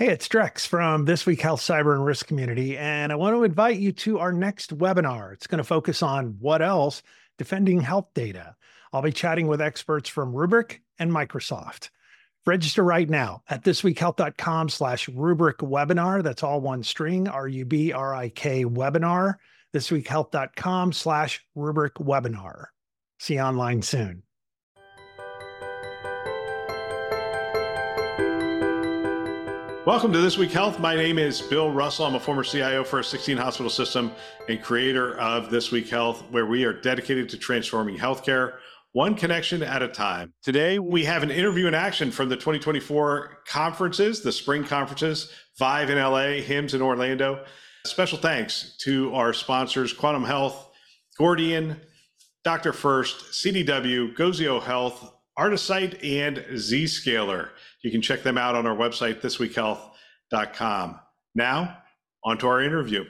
Hey, it's Drex from This Week Health Cyber and Risk Community, and I want to invite you to our next webinar. It's going to focus on what else? Defending health data. I'll be chatting with experts from Rubrik and Microsoft. Register right now at thisweekhealth.com/Rubrik webinar. That's all one string, RUBRIK webinar. Thisweekhealth.com/Rubrik webinar. See you online soon. Welcome to This Week Health. My name is Bill Russell. I'm a former CIO for a 16 hospital system and creator of This Week Health, where we are dedicated to transforming healthcare one connection at a time. Today, we have an interview in action from the 2024 conferences, the spring conferences, Vive in LA, HIMSS in Orlando. Special thanks to our sponsors, Quantum Health, Gordian, Dr. First, CDW, Gozio Health, Artisight, and Zscaler. You can check them out on our website, thisweekhealth.com. Now, on to our interview.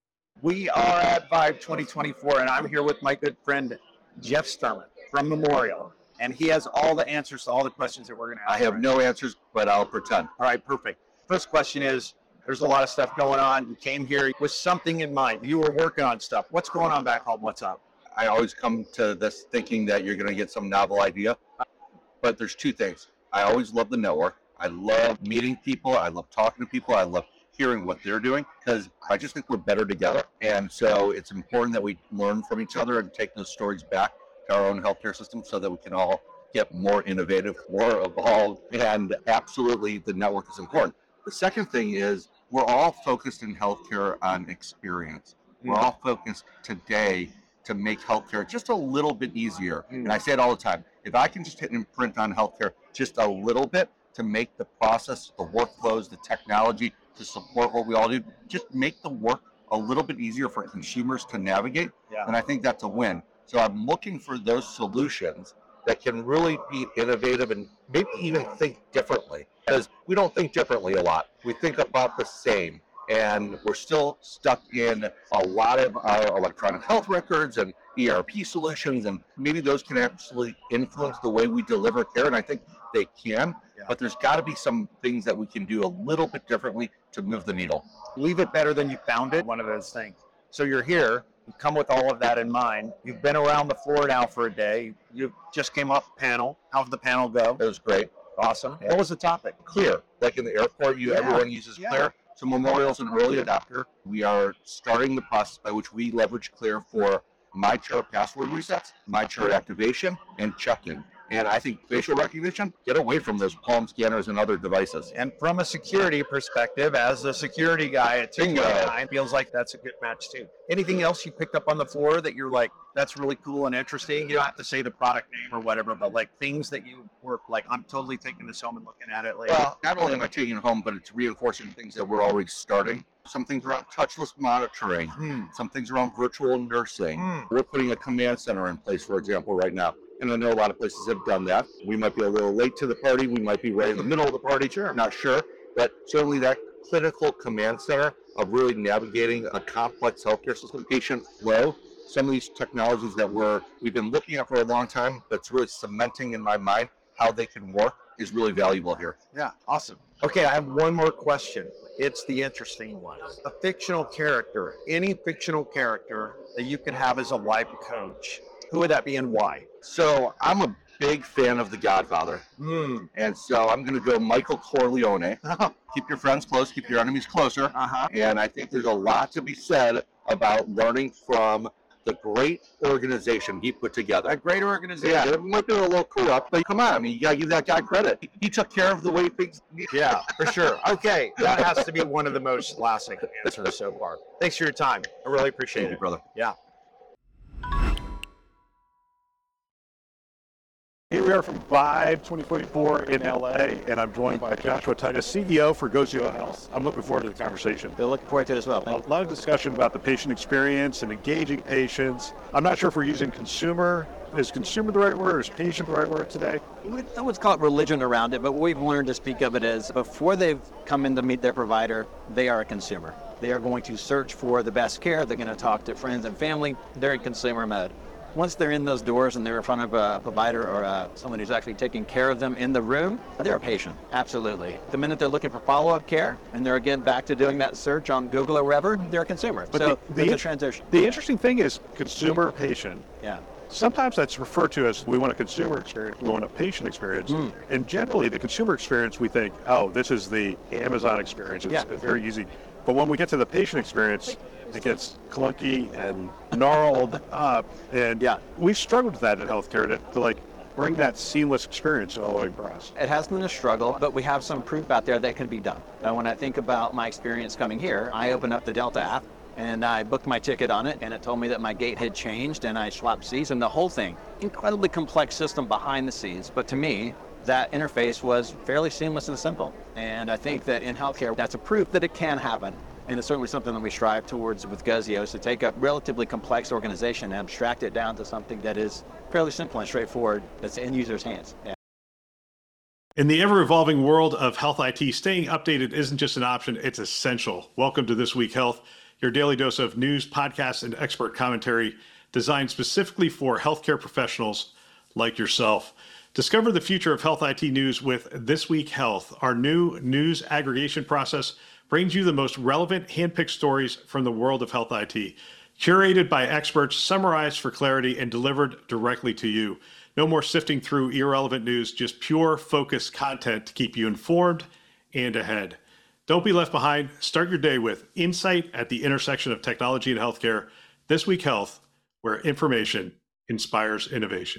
We are at Vive 2024, and I'm here with my good friend, Jeff Sturman from Memorial, and he has all the answers to all the questions that we're going to ask. I have no answers, but I'll pretend. All right, perfect. First question is, there's a lot of stuff going on. You came here with something in mind. You were working on stuff. What's going on back home? What's up? I always come to this thinking that you're going to get some novel idea, but there's two things. I always love the network. I love meeting people. I love talking to people. I love hearing what they're doing because I just think we're better together. And so it's important that we learn from each other and take those stories back to our own healthcare system so that we can all get more innovative, more evolved, and absolutely the network is important. The second thing is we're all focused in healthcare on experience. We're all focused today to make healthcare just a little bit easier. And I say it all the time. If I can just hit an imprint on healthcare just a little bit to make the process, the workflows, the technology to support what we all do, just make the work a little bit easier for consumers to navigate. And I think that's a win. So I'm looking for those solutions that can really be innovative and maybe even think differently, because we don't think differently a lot. We think about the same. And we're still stuck in a lot of our electronic health records and ERP solutions, and maybe those can actually influence the way we deliver care, and I think they can, but there's got to be some things that we can do a little bit differently to move the needle. Leave it better than you found it, one of those things. So you're here, you come with all of that in mind. You've been around the floor now for a day. You just came off panel. How'd the panel go? It was great. Awesome. What was the topic? Clear. Like in the airport, everyone uses Clear. So Memorial's an early adopter. We are starting the process by which we leverage Clear for MyChart password resets, MyChart activation, and check-in. And I think facial recognition, get away from those palm scanners and other devices. And from a security perspective, as a security guy at 229, feels like that's a good match too. Anything else you picked up on the floor that you're like, that's really cool and interesting? You don't have to say the product name or whatever, but like things that you were like, I'm totally taking this home and looking at it later. Well, not only am I taking it home, but it's reinforcing things that we're already starting. Some things around touchless monitoring, some things around virtual nursing. We're putting a command center in place, for example, right now. And I know a lot of places have done that. We might be a little late to the party. We might be right in the middle of the party. Sure. Not sure. But certainly that clinical command center of really navigating a complex healthcare system, patient flow, some of these technologies that we've been looking at for a long time, but it's really cementing in my mind how they can work is really valuable here. Yeah, awesome. Okay, I have one more question. It's the interesting one. A fictional character, any fictional character that you could have as a life coach, who would that be and why? So I'm a big fan of The Godfather. And so I'm going to go Michael Corleone. Keep your friends close, keep your enemies closer. And I think there's a lot to be said about learning from the great organization he put together. A great organization. Yeah, it might be a little corrupt, but come on, I mean, you got to give that guy credit. He took care of the way things... Yeah, for sure. Okay, that has to be one of the most classic answers so far. Thanks for your time. I really appreciate it. Thank you, brother. Yeah. Here we are from Vive 2024 in LA, and I'm joined by Joshua Titus, CEO for Gozio Health. I'm looking forward to the conversation. They're looking forward to it as well. A lot of discussion about the patient experience and engaging patients. I'm not sure if we're using consumer. Is consumer the right word, or is patient the right word today? I would call it religion around it, but what we've learned to speak of it as before they've come in to meet their provider, they are a consumer. They are going to search for the best care. They're going to talk to friends and family. They're in consumer mode. once they're in those doors and they're in front of a provider or someone who's actually taking care of them in the room, they're a patient. Absolutely. The minute they're looking for follow-up care and they're again back to doing that search on Google or wherever, they're a consumer. But so the there's a transition. The interesting thing is consumer patient. Yeah. Sometimes that's referred to as we want a consumer experience, we want a patient experience. And generally the consumer experience, we think, oh, this is the Amazon experience. It's very easy. But when we get to the patient experience, it gets clunky and gnarled up. And we've struggled with that in healthcare to like bring that seamless experience all the way across. It has been a struggle, but we have some proof out there that can be done. Now, when I think about my experience coming here, I opened up the Delta app and I booked my ticket on it, and it told me that my gate had changed, and I swapped seats, and the whole thing, incredibly complex system behind the scenes. But to me, that interface was fairly seamless and simple. And I think that in healthcare, that's a proof that it can happen. And it's certainly something that we strive towards with Guzio, is to take a relatively complex organization and abstract it down to something that is fairly simple and straightforward, that's in users' hands. Yeah. In the ever-evolving world of health IT, staying updated isn't just an option, it's essential. Welcome to This Week Health, your daily dose of news, podcasts, and expert commentary designed specifically for healthcare professionals like yourself. Discover the future of health IT news with This Week Health. Our new news aggregation process brings you the most relevant hand-picked stories from the world of health IT, curated by experts, summarized for clarity, and delivered directly to you. No more sifting through irrelevant news, just pure, focused content to keep you informed and ahead. Don't be left behind. Start your day with insight at the intersection of technology and healthcare. This Week Health, where information inspires innovation.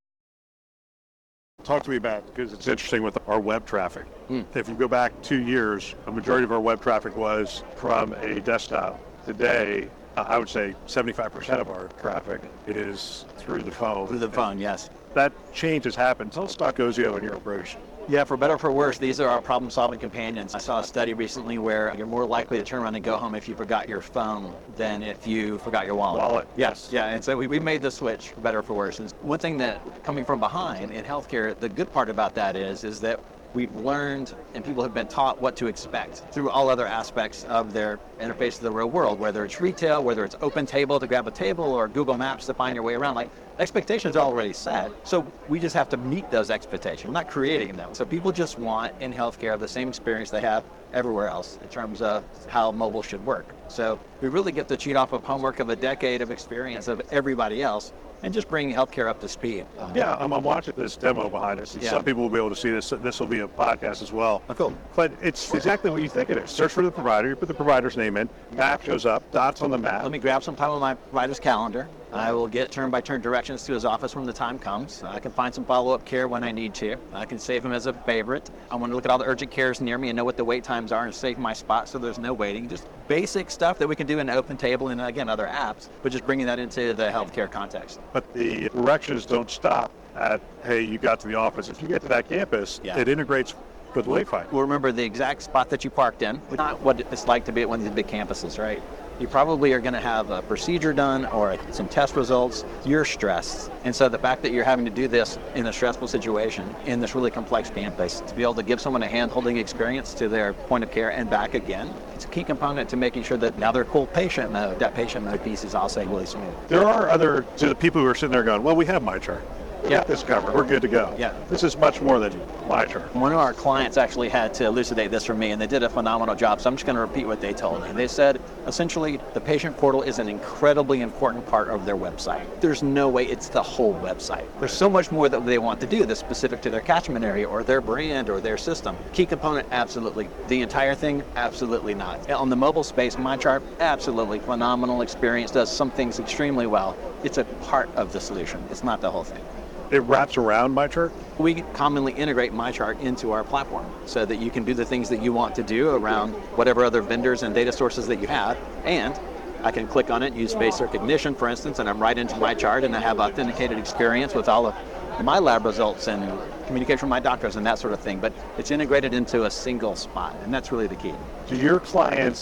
Talk to me about, because it's interesting with our web traffic. If you go back 2 years, a majority of our web traffic was from a desktop. Today, I would say 75% of our traffic is through the phone. Through the phone, yes. That change has happened. Tell us about Guzio and your approach. Yeah, for better or for worse, these are our problem-solving companions. I saw a study recently where you're more likely to turn around and go home if you forgot your phone than if you forgot your wallet. Yes. Yeah, and so we made the switch, for better or for worse. And one thing that, coming from behind in healthcare, the good part about that is that we've learned and people have been taught what to expect through all other aspects of their interface to the real world, whether it's retail, whether it's OpenTable to grab a table, or Google Maps to find your way around. Like, expectations are already set, so we just have to meet those expectations. We're not creating them. So people just want in healthcare the same experience they have everywhere else in terms of how mobile should work. So we really get to cheat off of homework of a decade of experience of everybody else and just bring healthcare up to speed. Yeah, I'm watching this demo behind us. Some people will be able to see this. This will be a podcast as well. Oh, cool. But it's exactly what you think it is. Search for the provider, you put the provider's name in, map shows up, dots on the map. Let me grab some time on my provider's calendar. I will get turn-by-turn directions to his office when the time comes. I can find some follow-up care when I need to. I can save him as a favorite. I want to look at all the urgent cares near me and know what the wait times are and save my spot so there's no waiting. Just basic stuff that we can do in OpenTable and, again, other apps, but just bringing that into the healthcare context. But the directions don't stop at, hey, you got to the office. If you get to that campus, it integrates with Wi-Fi. We'll remember the exact spot that you parked in, not what it's like to be at one of these big campuses, right? You probably are going to have a procedure done or some test results. You're stressed. And so the fact that you're having to do this in a stressful situation in this really complex campus, to be able to give someone a hand-holding experience to their point of care and back again, it's a key component to making sure that now they're cool patient mode. That patient mode piece is also really smooth. There are to the people who are sitting there going, well, we have MyChart. Yeah. This covered. We're good to go. Yeah. This is much more than MyChart. One of our clients actually had to elucidate this for me, and they did a phenomenal job, so I'm just going to repeat what they told me. They said, essentially, the patient portal is an incredibly important part of their website. There's no way it's the whole website. There's so much more that they want to do that's specific to their catchment area or their brand or their system. Key component, absolutely. The entire thing, absolutely not. On the mobile space, MyChart, absolutely. Phenomenal experience, does some things extremely well. It's a part of the solution. It's not the whole thing. It wraps around MyChart? We commonly integrate MyChart into our platform so that you can do the things that you want to do around whatever other vendors and data sources that you have. And I can click on it, use face recognition, for instance, and I'm right into MyChart, and I have authenticated experience with all of my lab results and communication with my doctors and that sort of thing. But it's integrated into a single spot, and that's really the key. Do your clients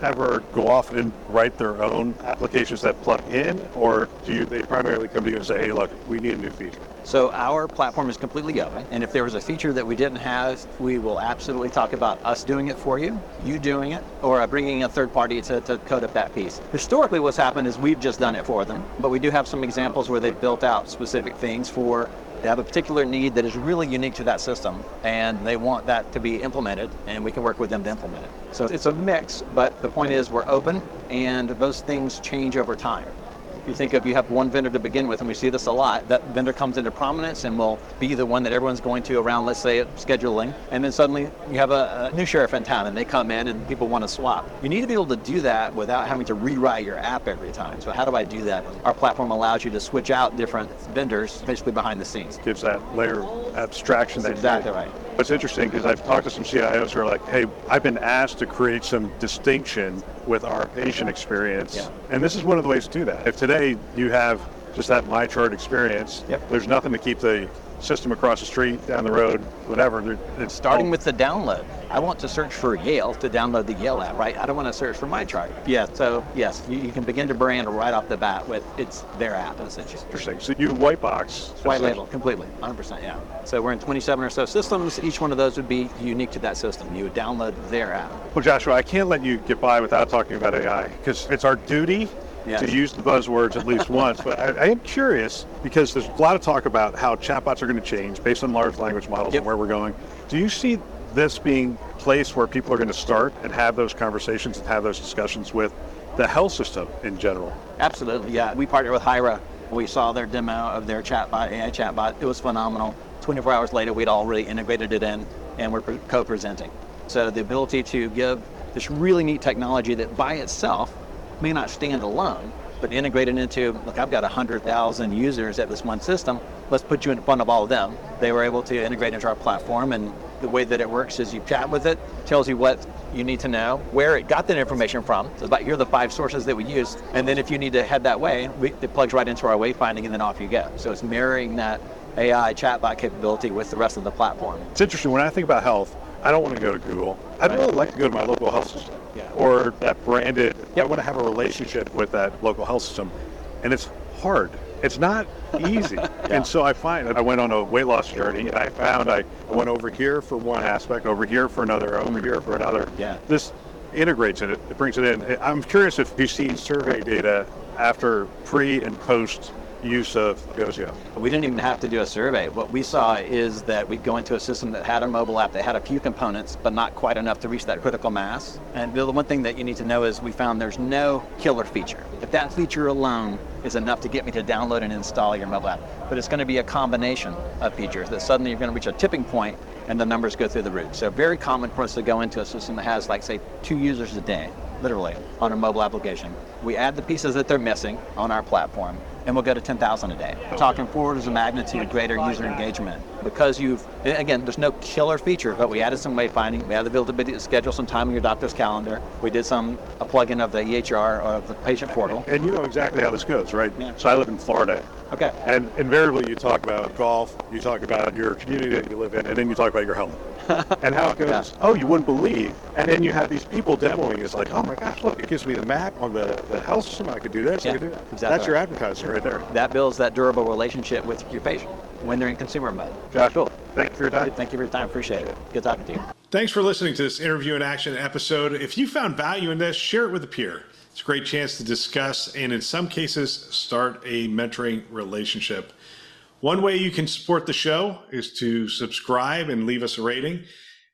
ever go off and write their own applications that plug in, or do they primarily come to you and say, hey, look, we need a new feature? So our platform is completely open, and if there was a feature that we didn't have, we will absolutely talk about us doing it for you doing it, or bringing a third party to code up that piece. Historically, what's happened is we've just done it for them, but we do have some examples where they've built out specific things they have a particular need that is really unique to that system, and they want that to be implemented, and we can work with them to implement it. So it's a mix, but the point is we're open, and those things change over time. If you think of, you have one vendor to begin with, and we see this a lot, that vendor comes into prominence and will be the one that everyone's going to around, let's say, scheduling, and then suddenly you have a new sheriff in town and they come in and people want to swap. You need to be able to do that without having to rewrite your app every time. So how do I do that? Our platform allows you to switch out different vendors basically behind the scenes. Gives that layer of abstraction. That's exactly right. It's interesting because I've talked to some CIOs who are like, hey, I've been asked to create some distinction with our patient experience. Yeah. And this is one of the ways to do that. If today you have just that MyChart experience, there's nothing to keep the system across the street, down the road, whatever. It's starting with the download. I want to search for Yale to download the Yale app, right? I don't want to search for MyChart. Yeah, so yes, you can begin to brand right off the bat with it's their app, essentially. Interesting. So you white box. White label, completely, 100%, yeah. So we're in 27 or so systems. Each one of those would be unique to that system. You would download their app. Well, Joshua, I can't let you get by without talking about AI, because it's our duty to use the buzzwords at least once. But I am curious, because there's a lot of talk about how chatbots are going to change based on large language models and where we're going. Do you see this being a place where people are going to start and have those conversations and have those discussions with the health system in general? Absolutely, yeah. We partnered with Hyra. We saw their demo of their chatbot, AI chatbot. It was phenomenal. 24 hours later, we'd already integrated it in, and we're co-presenting. So the ability to give this really neat technology that by itself may not stand alone, but integrate it into, look, I've got 100,000 users at this one system, let's put you in front of all of them. They were able to integrate into our platform, and the way that it works is you chat with it, tells you what you need to know, where it got that information from. So about here are the 5 sources that we use, and then if you need to head that way, it plugs right into our wayfinding, and then off you go. So it's marrying that AI chatbot capability with the rest of the platform. It's interesting, when I think about health, I don't want to go to Google. I'd really like to go to my local health system, or that branded. I want to have a relationship with that local health system, and it's hard. It's not easy. And so I find that I went on a weight loss journey, and I found I went over here for one aspect, over here for another, over here for another. This integrates it, it brings it in. I'm curious if you've seen survey data after pre and post use of Gozio. We didn't even have to do a survey. What we saw is that we'd go into a system that had a mobile app that had a few components, but not quite enough to reach that critical mass. And the one thing that you need to know is we found there's no killer feature. If that feature alone is enough to get me to download and install your mobile app, but it's going to be a combination of features that suddenly you're going to reach a tipping point and the numbers go through the roof. So very common for us to go into a system that has, like, say, 2 users a day, literally, on a mobile application. We add the pieces that they're missing on our platform, and we'll go to 10,000 a day. We're talking orders of magnitude greater user engagement. Because again, there's no killer feature, but we added some wayfinding. We had the ability to schedule some time in your doctor's calendar. We did a plugin of the EHR, of the patient portal. And you know exactly how this goes, right? Yeah. So I live in Florida. Okay. And invariably you talk about golf, you talk about your community that you live in, and then you talk about your health. And how it goes, oh, you wouldn't believe. And then you have these people demoing. It's like, oh my gosh, look, it gives me the map on the health system. I could do this, I could do that. Exactly. That's your advertising right there. That builds that durable relationship with your patient when they're in consumer mode. Josh, thank you for your time. Thank you for your time. Appreciate it. Good talking to you. Thanks for listening to this Interview in Action episode. If you found value in this, share it with a peer. It's a great chance to discuss and in some cases start a mentoring relationship. One way you can support the show is to subscribe and leave us a rating.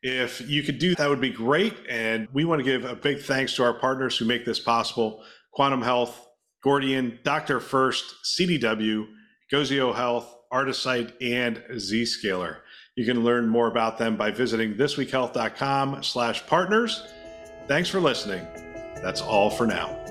If you could do that, would be great. And we want to give a big thanks to our partners who make this possible: Quantum Health, Gordian, Dr. First, CDW, Gozio Health, Artisight, and Zscaler. You can learn more about them by visiting thisweekhealth.com/partners. Thanks for listening. That's all for now.